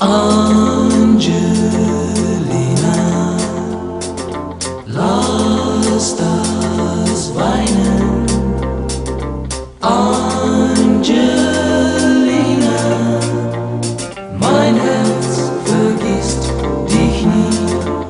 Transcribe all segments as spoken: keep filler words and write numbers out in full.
Angelina, lass das Weinen. Angelina, mein Herz vergisst dich nie.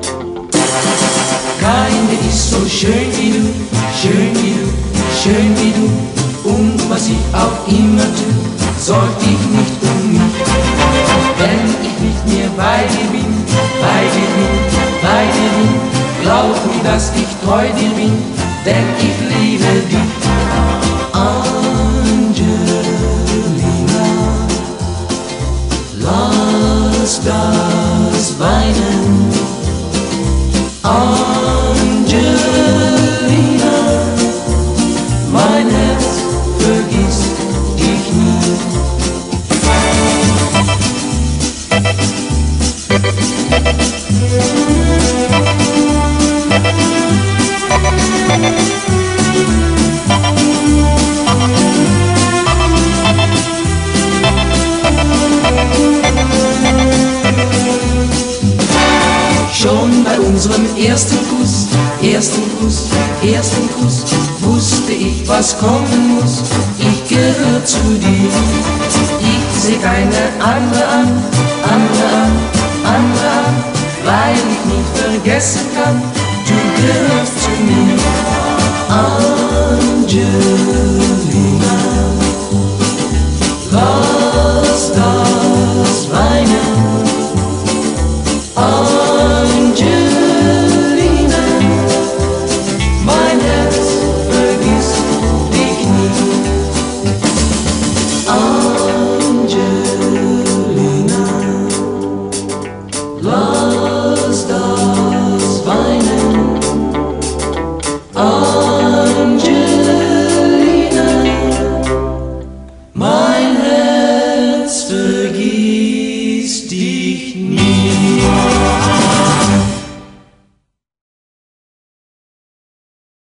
Keine ist so schön wie du, schön wie du, schön wie du. Und was ich auch immer tue, sorg dich nicht um mich. Wenn ich mit mir bei dir bin, bei dir bin, bei dir bin, glaub mir, dass ich treu dir bin, denn ich liebe dich. Angelina, lass das Weinen. Angelina, mein Herz vergisst dich nie. Schon bei unserem ersten Kuss, ersten Kuss, ersten Kuss, wusste ich, was kommen muss. Ich gehöre zu dir. Ich seh keine andere an, andere an, andere an, weil ich nicht vergessen kann,